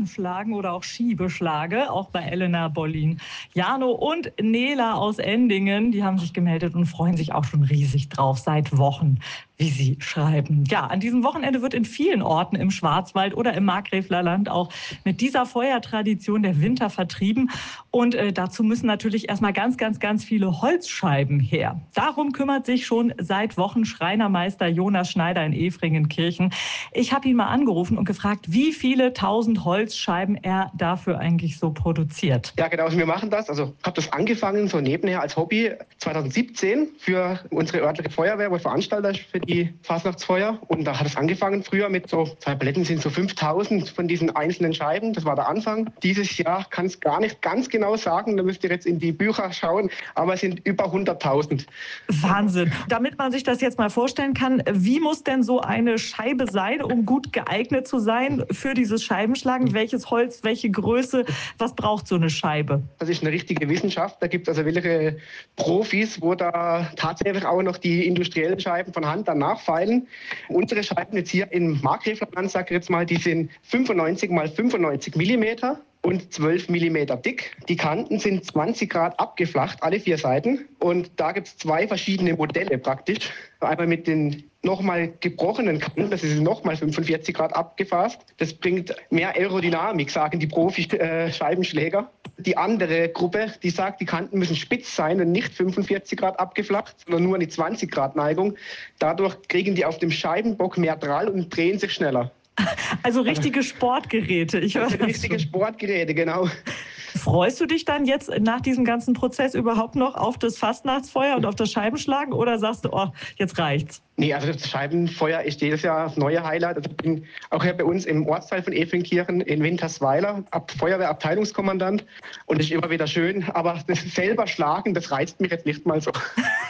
Scheibenschlagen oder auch Schiebeschlage, auch bei Elena Bollin. Jano und Nela aus Endingen, die haben sich gemeldet und freuen sich auch schon riesig drauf, seit Wochen, wie sie schreiben. Ja, an diesem Wochenende wird in vielen Orten im Schwarzwald oder im Markgräflerland auch mit dieser Feuertradition der Winter vertrieben. Und dazu müssen natürlich erstmal ganz viele Holzscheiben her. Darum kümmert sich schon seit Wochen Schreinermeister Jonas Schneider in Efringenkirchen. Ich habe ihn mal angerufen und gefragt, wie viele tausend Holzscheiben er dafür eigentlich so produziert. Ja, genau, wir machen das. Also habe das angefangen so nebenher als Hobby 2017 für unsere örtliche Feuerwehr, wo ich Veranstalter ist für die Fasnachtsfeuer. Und da hat es angefangen früher mit so, 2 Paletten sind so 5000 von diesen einzelnen Scheiben. Das war der Anfang. Dieses Jahr kann es gar nicht ganz genau sagen, da müsst ihr jetzt in die Bücher schauen, aber es sind über 100.000. Wahnsinn. Damit man sich das jetzt mal vorstellen kann, wie muss denn so eine Scheibe sein, um gut geeignet zu sein für dieses Scheibenschlagen? Welches Holz, welche Größe, was braucht so eine Scheibe? Das ist eine richtige Wissenschaft. Da gibt es also welche Profis, wo da tatsächlich auch noch die industriellen Scheiben von Hand dann nachfeilen. Unsere Scheiben jetzt hier im Markgräflerland, sag ich jetzt mal, die sind 95 mal 95 Millimeter und 12 Millimeter dick. Die Kanten sind 20 Grad abgeflacht, alle 4 Seiten. Und da gibt es 2 verschiedene Modelle praktisch. Einmal mit den nochmal gebrochenen Kanten, das ist nochmal 45 Grad abgefasst. Das bringt mehr Aerodynamik, sagen die Profi-Scheibenschläger. Die andere Gruppe, die sagt, die Kanten müssen spitz sein und nicht 45 Grad abgeflacht, sondern nur eine 20 Grad Neigung. Dadurch kriegen die auf dem Scheibenbock mehr Drall und drehen sich schneller. Also richtige Sportgeräte. Ich höre das richtige Sportgeräte, genau. Freust du dich dann jetzt nach diesem ganzen Prozess überhaupt noch auf das Fastnachtsfeuer und auf das Scheibenschlagen oder sagst du, oh, jetzt reicht's? Nee, also das Scheibenfeuer ist jedes Jahr das neue Highlight. Also ich bin auch hier bei uns im Ortsteil von Efringkirchen in Wintersweiler Feuerwehrabteilungskommandant und das ist immer wieder schön. Aber das selber schlagen, das reizt mich jetzt nicht mal so.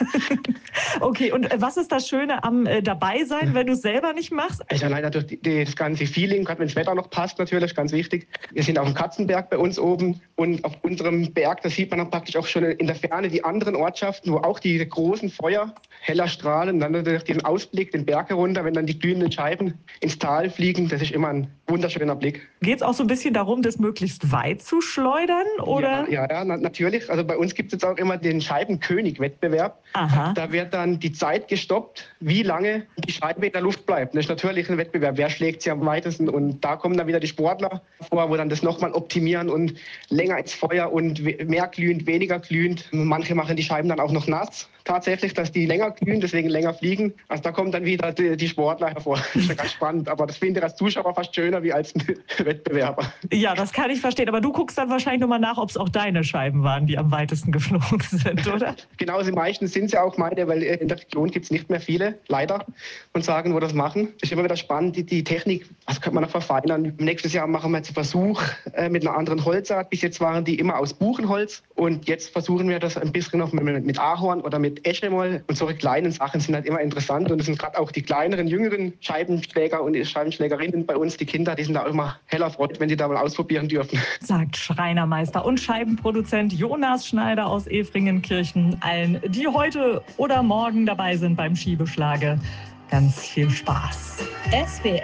Okay, und was ist das Schöne am Dabeisein, wenn du es selber nicht machst? Also allein natürlich das ganze Feeling, gerade wenn das Wetter noch passt, natürlich ganz wichtig. Wir sind auf dem Katzenberg bei uns oben und auf unserem Berg, da sieht man dann praktisch auch schon in der Ferne die anderen Ortschaften, wo auch die großen Feuer heller strahlen. Dann natürlich diesen Ausblick, den Berg herunter, wenn dann die glühenden Scheiben ins Tal fliegen, das ist immer ein wunderschöner Blick. Geht es auch so ein bisschen darum, das möglichst weit zu schleudern? Oder? Ja, natürlich. Also bei uns gibt es jetzt auch immer den Scheibenkönig-Wettbewerb. Aha. Da wird dann die Zeit gestoppt, wie lange die Scheibe in der Luft bleibt. Das ist natürlich ein Wettbewerb, wer schlägt sie am weitesten. Und da kommen dann wieder die Sportler vor, wo dann das nochmal optimieren und länger ins Feuer und mehr glühend, weniger glühend. Manche machen die Scheiben dann auch noch nass. Tatsächlich, dass die länger glühen, deswegen länger fliegen. Also da kommen dann wieder die Sportler hervor. Das ist ja ganz spannend. Aber das finde ich als Zuschauer fast schöner wie als Wettbewerber. Ja, das kann ich verstehen. Aber du guckst dann wahrscheinlich nochmal nach, ob es auch deine Scheiben waren, die am weitesten geflogen sind, oder? Genau, die meisten sind es ja auch meine, weil in der Region gibt es nicht mehr viele, leider, und sagen, wo das machen. Ist immer wieder spannend, die Technik, was könnte man noch verfeinern. Nächstes Jahr machen wir jetzt einen Versuch mit einer anderen Holzart. Bis jetzt waren die immer aus Buchenholz und jetzt versuchen wir das ein bisschen noch mit Ahorn oder mit Esche mal. Und solche kleinen Sachen sind halt immer interessant und es sind gerade auch die kleineren, jüngeren Scheibenschläger und Scheibenschlägerinnen bei uns, die Kinder, die sind da auch immer heller Freude, wenn die da mal ausprobieren dürfen. Sagt Schreinermeister und Scheibenproduzent Jonas Schneider aus Efringenkirchen. Allen, die heute oder morgen dabei sind beim Schiebeschlage, ganz viel Spaß. SWR